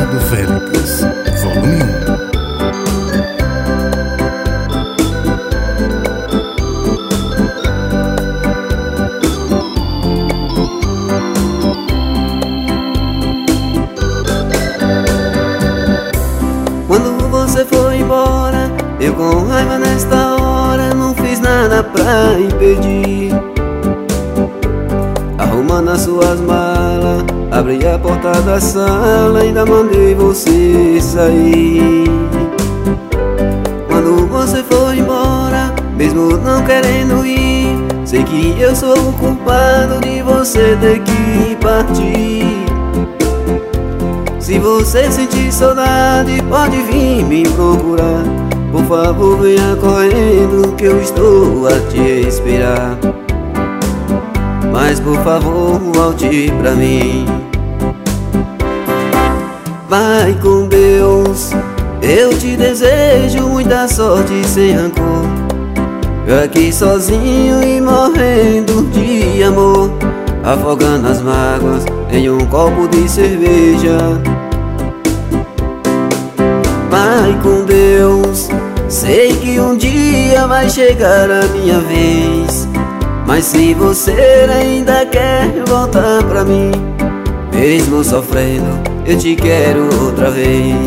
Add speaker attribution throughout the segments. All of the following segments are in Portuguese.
Speaker 1: Ricardo Félix, volume 1.
Speaker 2: Quando você foi embora, eu com raiva nesta hora não fiz nada pra impedir. Arrumando as suas malas, abri a porta da sala, ainda mandei você sair. Quando você foi embora, mesmo não querendo ir, sei que eu sou o culpado de você ter que partir. Se você sentir saudade, pode vir me procurar. Por favor, venha correndo que eu estou a te esperar. Mas por favor, volte pra mim. Vai com Deus, eu te desejo muita sorte sem rancor. Eu aqui sozinho e morrendo de amor, afogando as mágoas em um copo de cerveja. Vai com Deus, sei que um dia vai chegar a minha vez. Mas se você ainda quer voltar pra mim, mesmo sofrendo, eu te quero outra vez.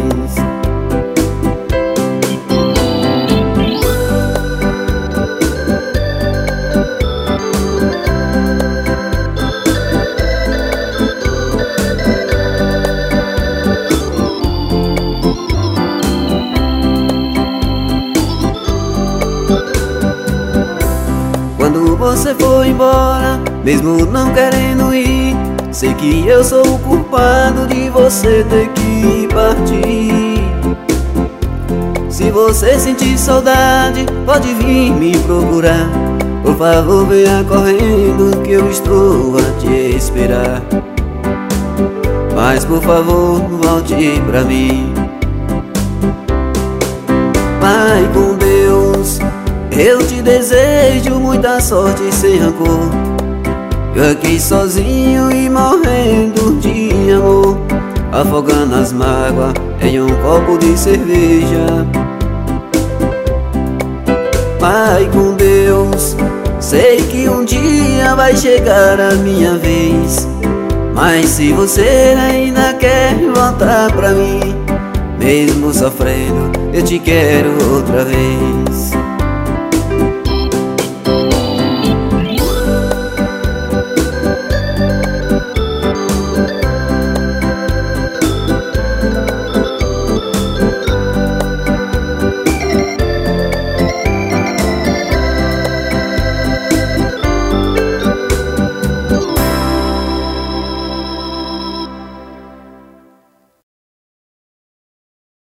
Speaker 2: Quando você foi embora, mesmo não querendo ir, sei que eu sou o culpado de você ter que partir. Se você sentir saudade, pode vir me procurar. Por favor, venha correndo que eu estou a te esperar. Mas por favor, volte pra mim. Vai com Deus, eu te desejo muita sorte sem rancor. Eu aqui sozinho e morrendo de amor, afogando as mágoas em um copo de cerveja. Vai com Deus, sei que um dia vai chegar a minha vez. Mas se você ainda quer voltar pra mim, mesmo sofrendo, eu te quero outra vez.